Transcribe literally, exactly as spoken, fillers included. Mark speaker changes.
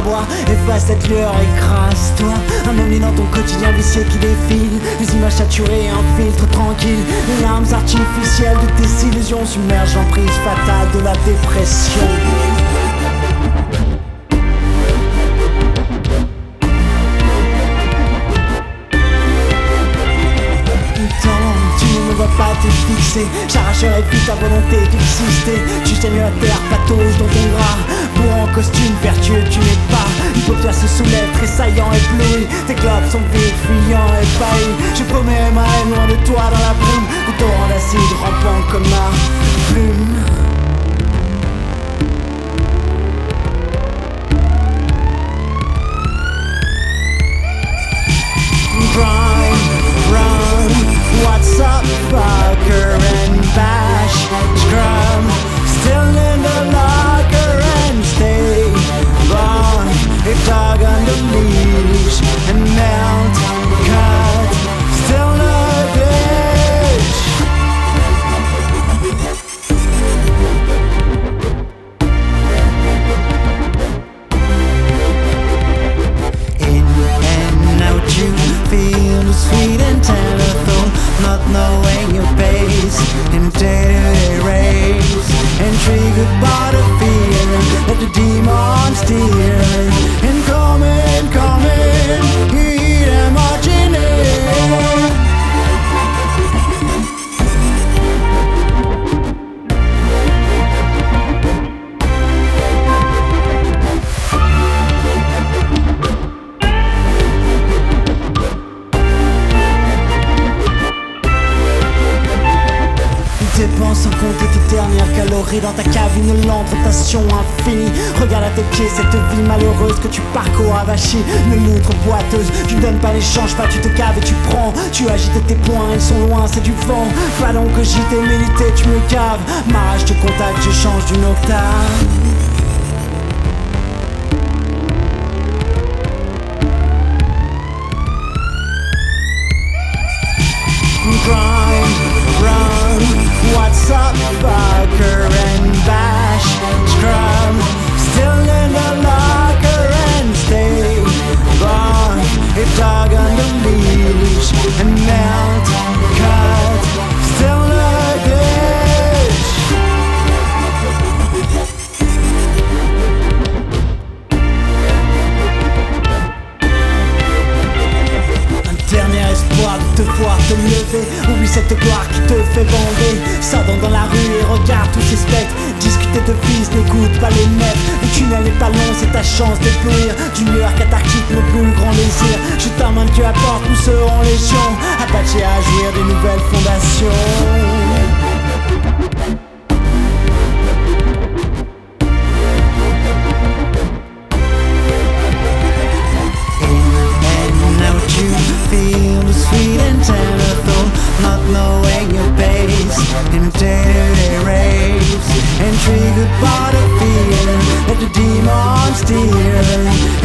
Speaker 1: voix, efface cette lueur, écrase-toi. Un ovni dans ton quotidien vicié qui défile, les images saturées, un filtre tranquille, les larmes artificielles de tes illusions submergent l'emprise fatale de la dépression. Pas te fixer, j'arracherai vite ta volonté d'exister. Tu saignes la terre, patauge dans ton drap. Pour en costume vertueux tu n'es pas. Une paupière se soulève, tressaillant, ébloui. Tes globes sont vides, fuyants, ébahis. Je promets ma haine loin de toi dans la brume. Le torrent d'acide rampant comme ma plume. Grind, run, what's up, fucker, and bash, scrum, still in the locker and stay on, a dog on the leash, and melt, cut, still no bitch. In and out you feel the sweet and telephone, not knowing your pace in day-to-day race. Intrigued by the fear that the demons steer. And coming, coming, hear them marching in. Dépense sans compter tes dernières calories dans ta cave, une lente rotation infinie. Regarde à tes pieds cette vie malheureuse que tu parcours avachie. Une loutre boiteuse, tu donnes pas l'échange, pas tu te caves et tu prends. Tu agites tes poings, ils sont loin, c'est du vent. Pas donc cogiter, méditer, tu me caves. Ma rage te contacte, je change d'une octave. Grind, run, what's up, fucker, and bash, scrum, still in the locker and stay on, a dog on the leash, and melt, cut, still no ditch. Un dernier espoir de te voir te lever. Oublie cette gloire qui te fait bander. Sors dans la rue et regarde tous ces spectres. Discuter de fils, n'écoute pas les maîtres. Le tunnel n'est pas long, c'est ta chance d'éblouir. Du lueur cathartique, le plus grand désir. Je t'emmène que apporte, nous serons légion. Attachés à jouir des nouvelles fondations. Feel the sweet and telephone, not knowing your pace in a day-to-day race. Intrigued by the fear that the demons steer.